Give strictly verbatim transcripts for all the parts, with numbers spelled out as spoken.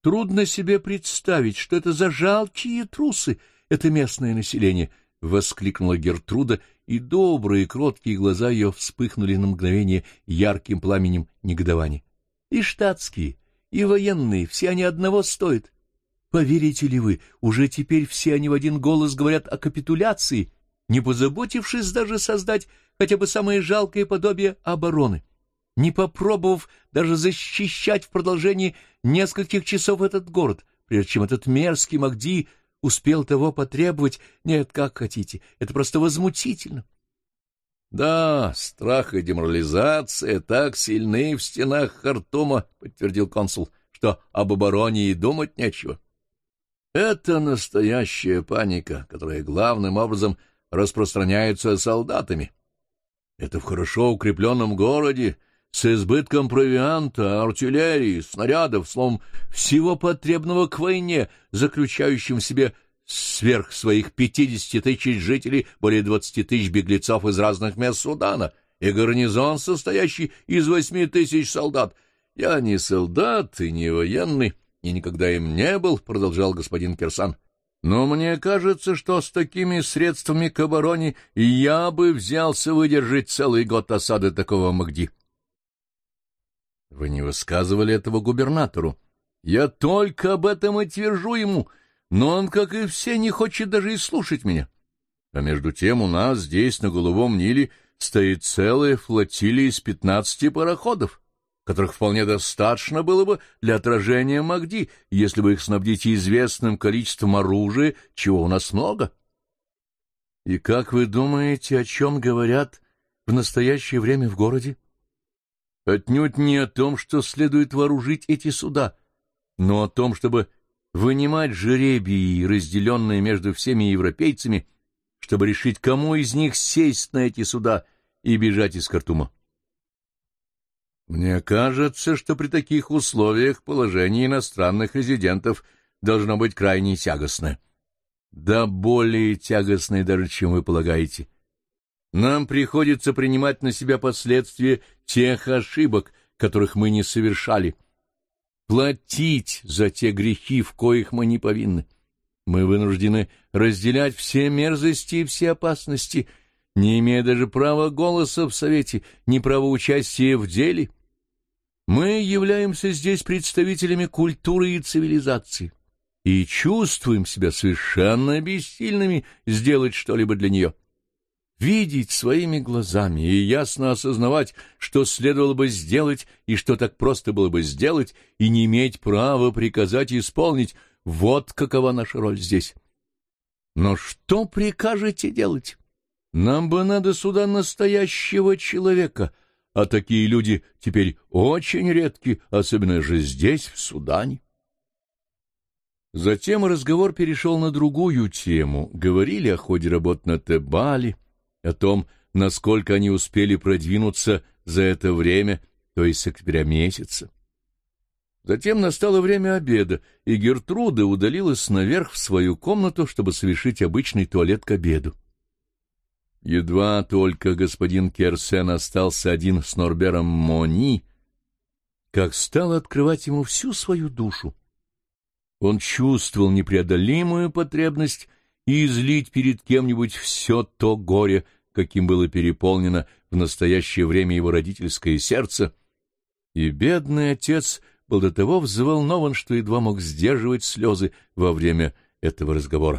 Трудно себе представить, что это за жалкие трусы, это местное население, — воскликнула Гертруда, и добрые, кроткие глаза ее вспыхнули на мгновение ярким пламенем негодования. И штатские, и военные, все они одного стоят. Поверите ли вы, уже теперь все они в один голос говорят о капитуляции, не позаботившись даже создать хотя бы самое жалкое подобие обороны, не попробовав даже защищать в продолжении нескольких часов этот город, прежде чем этот мерзкий Махди успел того потребовать. Нет, как хотите, это просто возмутительно. — Да, страх и деморализация так сильны в стенах Хартума, — подтвердил консул, — что об обороне и думать нечего. Это настоящая паника, которая главным образом распространяется солдатами. Это в хорошо укрепленном городе, с избытком провианта, артиллерии, снарядов, словом, всего потребного к войне, заключающим в себе сверх своих пятидесяти тысяч жителей более двадцати тысяч беглецов из разных мест Судана и гарнизон, состоящий из восьми тысяч солдат. Я не солдат и не военный, и никогда им не был, — продолжал господин Кирсан. Но мне кажется, что с такими средствами к обороне я бы взялся выдержать целый год осады такого Махди. — Вы не высказывали этого губернатору? — Я только об этом и твержу ему, но он, как и все, не хочет даже и слушать меня. А между тем у нас здесь, на Голубом Ниле, стоит целая флотилия из пятнадцати пароходов, которых вполне достаточно было бы для отражения Махди, если бы их снабдить известным количеством оружия, чего у нас много. И как вы думаете, о чем говорят в настоящее время в городе? Отнюдь не о том, что следует вооружить эти суда, но о том, чтобы вынимать жребии, разделенные между всеми европейцами, чтобы решить, кому из них сесть на эти суда и бежать из Хартума. Мне кажется, что при таких условиях положение иностранных резидентов должно быть крайне тягостное. Да более тягостное даже, чем вы полагаете. Нам приходится принимать на себя последствия тех ошибок, которых мы не совершали, платить за те грехи, в коих мы не повинны. Мы вынуждены разделять все мерзости и все опасности, не имея даже права голоса в Совете, ни права участия в деле. Мы являемся здесь представителями культуры и цивилизации и чувствуем себя совершенно бессильными сделать что-либо для нее. Видеть своими глазами и ясно осознавать, что следовало бы сделать и что так просто было бы сделать, и не иметь права приказать исполнить — вот какова наша роль здесь. Но что прикажете делать? Нам бы надо сюда настоящего человека, а такие люди теперь очень редки, особенно же здесь, в Судане. Затем разговор перешел на другую тему. Говорили о ходе работ на Тебале, о том, насколько они успели продвинуться за это время, то есть с октября месяца. Затем настало время обеда, и Гертруда удалилась наверх в свою комнату, чтобы совершить обычный туалет к обеду. Едва только господин Керсен остался один с Норбером Мони, как стал открывать ему всю свою душу. Он чувствовал непреодолимую потребность излить перед кем-нибудь все то горе, каким было переполнено в настоящее время его родительское сердце, и бедный отец был до того взволнован, что едва мог сдерживать слезы во время этого разговора.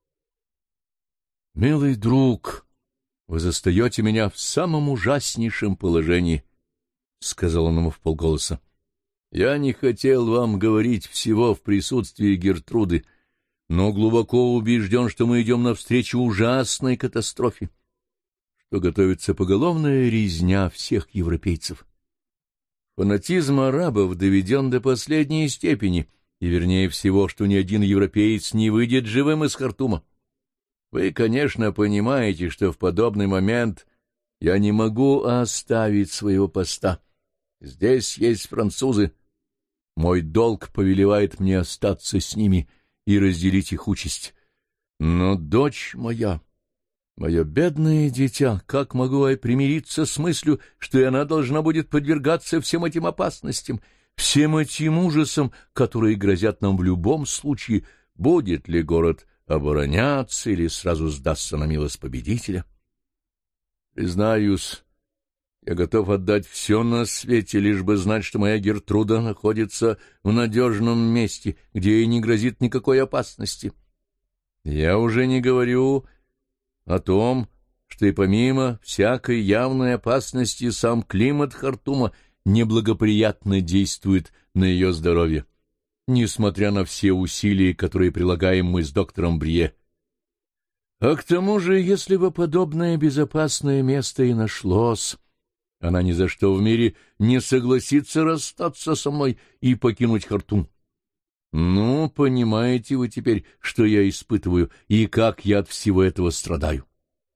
«Милый друг, вы застаете меня в самом ужаснейшем положении», — сказал он ему вполголоса. «Я не хотел вам говорить всего в присутствии Гертруды, но глубоко убежден, что мы идем навстречу ужасной катастрофе, что готовится поголовная резня всех европейцев. Фанатизм арабов доведен до последней степени, и вернее всего, что ни один европеец не выйдет живым из Хартума. Вы, конечно, понимаете, что в подобный момент я не могу оставить своего поста. Здесь есть французы. Мой долг повелевает мне остаться с ними и разделить их участь. Но дочь моя, мое бедное дитя, как могу я примириться с мыслью, что и она должна будет подвергаться всем этим опасностям, всем этим ужасам, которые грозят нам в любом случае, будет ли город обороняться или сразу сдастся на милость победителя. Признаюсь, я готов отдать все на свете, лишь бы знать, что моя Гертруда находится в надежном месте, где ей не грозит никакой опасности. Я уже не говорю о том, что и помимо всякой явной опасности сам климат Хартума неблагоприятно действует на ее здоровье, несмотря на все усилия, которые прилагаем мы с доктором Брие. А к тому же, если бы подобное безопасное место и нашлось, она ни за что в мире не согласится расстаться со мной и покинуть Хартум. Ну, понимаете вы теперь, что я испытываю и как я от всего этого страдаю.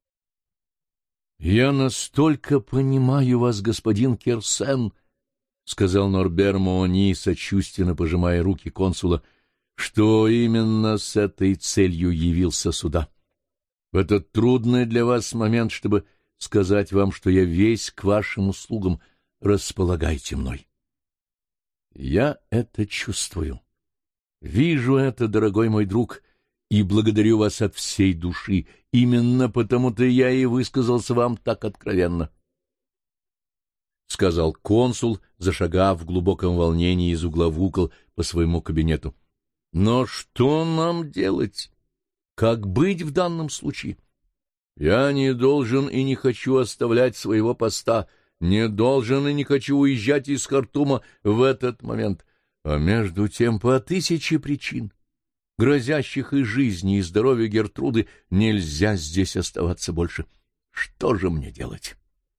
— Я настолько понимаю вас, господин Керсен, — сказал Норбер Моони, сочувственно пожимая руки консула, — что именно с этой целью явился сюда. В этот трудный для вас момент, чтобы сказать вам, что я весь к вашим услугам, располагайте мной. Я это чувствую. Вижу это, дорогой мой друг, и благодарю вас от всей души. Именно потому-то я и высказался вам так откровенно. — сказал консул, зашагав в глубоком волнении из угла в угол по своему кабинету. — Но что нам делать? Как быть в данном случае? Я не должен и не хочу оставлять своего поста, не должен и не хочу уезжать из Хартума в этот момент, а между тем по тысяче причин, грозящих и жизни, и здоровью Гертруды, нельзя здесь оставаться больше. Что же мне делать?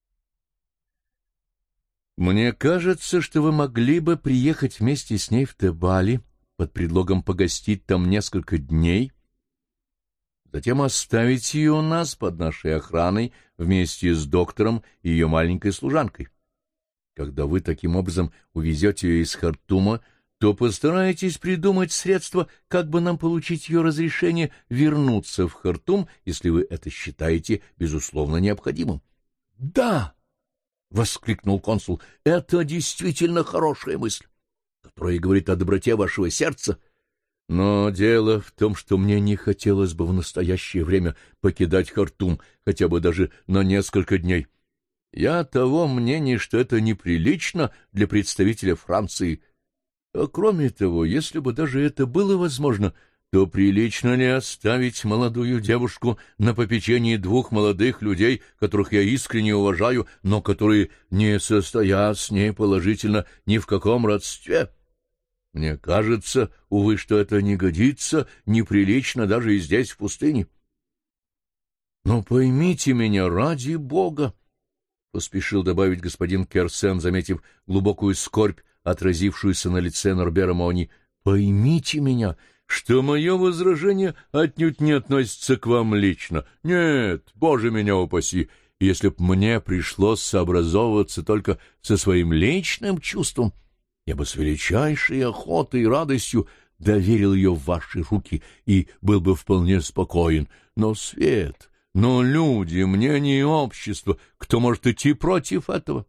Мне кажется, что вы могли бы приехать вместе с ней в Тебали под предлогом погостить там несколько дней, затем оставить ее у нас под нашей охраной вместе с доктором и ее маленькой служанкой. Когда вы таким образом увезете ее из Хартума, то постарайтесь придумать средства, как бы нам получить ее разрешение вернуться в Хартум, если вы это считаете, безусловно, необходимым. — Да! — воскликнул консул. — Это действительно хорошая мысль, которая говорит о доброте вашего сердца. Но дело в том, что мне не хотелось бы в настоящее время покидать Хартум, хотя бы даже на несколько дней. Я того мнения, что это неприлично для представителя Франции. А кроме того, если бы даже это было возможно, то прилично ли оставить молодую девушку на попечении двух молодых людей, которых я искренне уважаю, но которые не состоят с ней положительно ни в каком родстве? Мне кажется, увы, что это не годится, неприлично даже и здесь, в пустыне. Но поймите меня, ради Бога, — поспешил добавить господин Керсен, заметив глубокую скорбь, отразившуюся на лице Норбера Моони, — поймите меня, что мое возражение отнюдь не относится к вам лично. Нет, Боже меня упаси, если б мне пришлось сообразовываться только со своим личным чувством, я бы с величайшей охотой и радостью доверил ее в ваши руки и был бы вполне спокоен. Но свет, но люди, мнение общества, кто может идти против этого?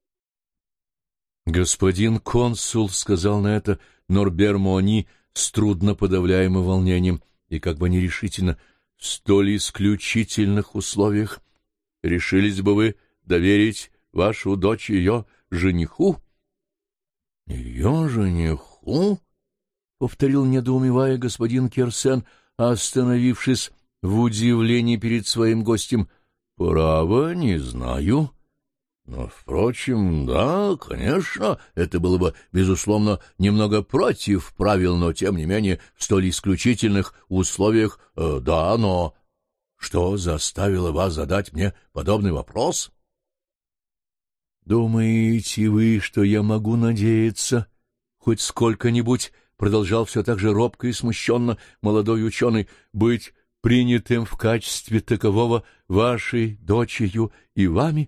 Господин консул, — сказал на это Норбер Моони с трудно подавляемым волнением и как бы нерешительно, — в столь исключительных условиях решились бы вы доверить вашу дочь ее жениху? — Ее жениху? — повторил, недоумевая, господин Керсен, остановившись в удивлении перед своим гостем. — Право, не знаю. Но, впрочем, да, конечно, это было бы, безусловно, немного против правил, но, тем не менее, в столь исключительных условиях, э, да, но... Что заставило вас задать мне подобный вопрос? — Думаете вы, что я могу надеяться хоть сколько-нибудь, — продолжал все так же робко и смущенно молодой ученый, — быть принятым в качестве такового вашей дочерью и вами?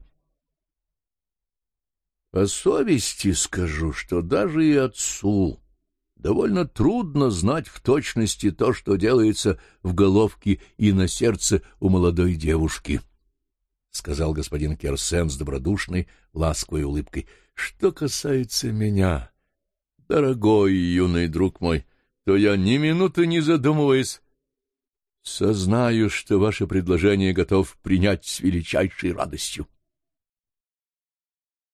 По совести скажу, что даже и отцу довольно трудно знать в точности то, что делается в головке и на сердце у молодой девушки, — сказал господин Керсен с добродушной, ласковой улыбкой. — Что касается меня, дорогой юный друг мой, то я ни минуты не задумываясь сознаю, что ваше предложение готов принять с величайшей радостью.